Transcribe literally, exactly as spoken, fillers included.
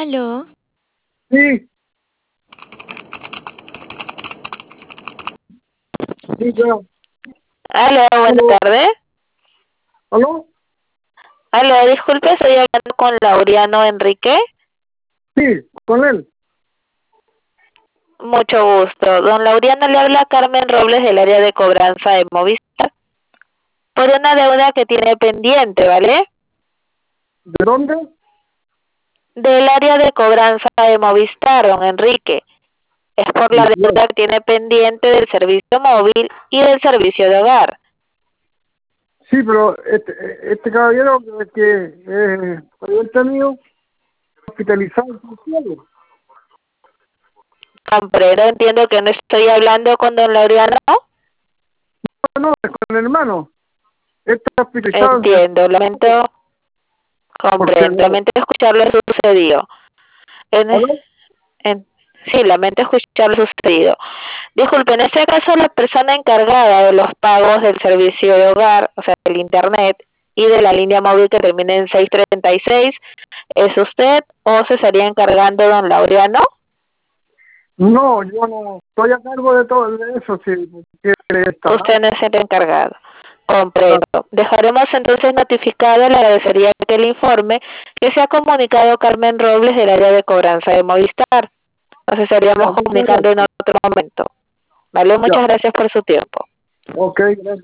¿Aló? Sí. Sí, yo. Aló, buenas ¿Aló? tardes. ¿Aló? Aló, disculpe, estoy hablando con Laureano Enrique. Sí, con él. Mucho gusto. Don Laureano, le habla Carmen Robles del área de cobranza de Movistar por una deuda que tiene pendiente, ¿vale? ¿De dónde? Del área de cobranza de Movistar, don Enrique. Es por la No. deuda que tiene pendiente del servicio móvil y del servicio de hogar. Sí, pero este, este caballero que eh, pariente mío, hospitalizado en el cielo. Comprendo, entiendo que no estoy hablando con don Laureano. No, no, es con el hermano. Está hospitalizado en el Entiendo, lamento, comprendo, porque... lamento escuchar lo sucedido. En, ¿Aló? en, sí, lamento escuchar lo sucedido. Disculpe, en este caso la persona encargada de los pagos del servicio de hogar, o sea, del internet y de la línea móvil que termina en seis treinta y seis, ¿es usted o se estaría encargando don Laureano? No, yo no estoy a cargo de todo de eso, sí, porque está... Usted no es el encargado. Comprendo. Dejaremos entonces notificado, le agradecería que el informe que se ha comunicado Carmen Robles del área de cobranza de Movistar. Nos estaríamos Ya, muchas comunicando en gracias. otro momento. Vale, muchas Ya. gracias por su tiempo. Ok, gracias.